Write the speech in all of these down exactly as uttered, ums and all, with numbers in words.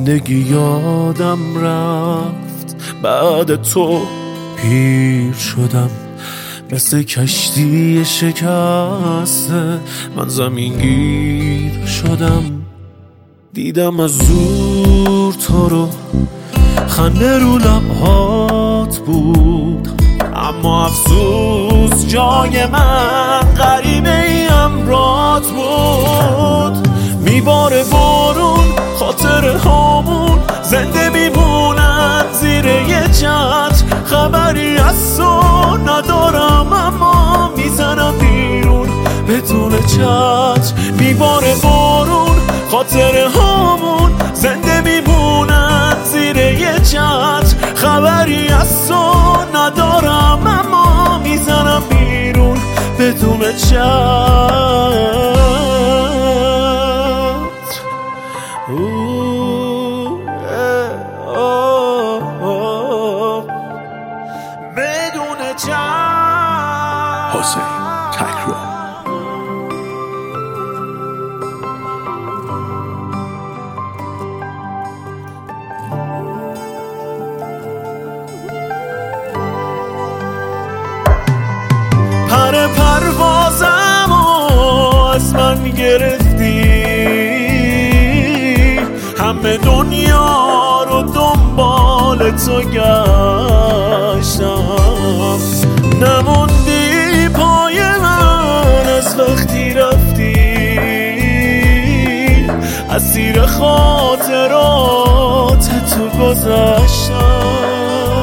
زندگی یادم رفت، بعد تو پیر شدم، مثل کشتی شکسته من زمین گیر شدم. دیدم از زور تو رو، خنده رو لبهات بود، اما افسوس جای من غریبه ای امرات بود. میباره بارون خاطر هامون، زنده میمونن زیر یه چتر، خبری از تو ندارم اما میزنم بیرون بدون چتر. میباره بارون خاطر هامون، زنده میمونن زیر یه چتر، خبری از تو ندارم اما میزنم بیرون بدون چتر. بدون چتر. حسین تکرار. پر پروازم از من گرفتی، همه دنیا رو دنبال تو گشتم، نموندی پای من از وقتی رفتی، اسیر خاطرات تو گذشتم.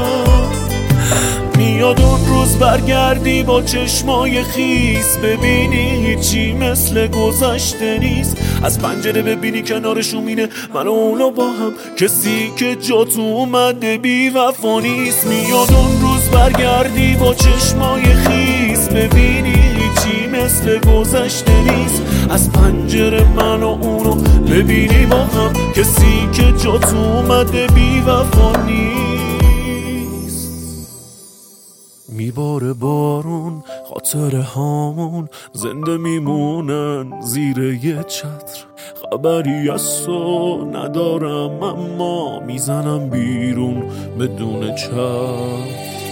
میاد اون روز برگردی با چشمای خیس، ببینی هیچی مثل گذشته نیست، از پنجره ببینی کنارشون مینه من و اونو با هم، کسی که جا تو اومده بی وفا نیست. میاد اون روز برگردی با چشمای خیس، ببینی هیچی مثل گذشته نیست، از پنجره من و اونو ببینی با هم، کسی که جا تو اومده بی وفا نیست. میباره بارون خاطر هامون، زنده میمونن زیر یه چتر، خبری از تو ندارم اما میزنم بیرون بدون چتر.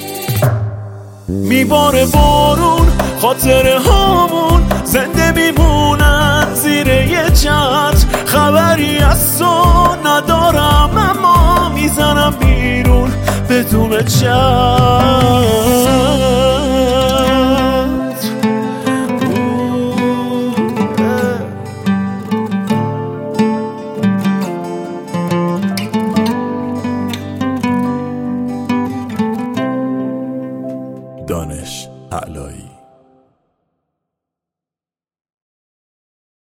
میباره بارون خاطر هامون، زنده میمونن زیر یه چتر، خبری از تو ندارم اما میزنم بیرون بدون چتر.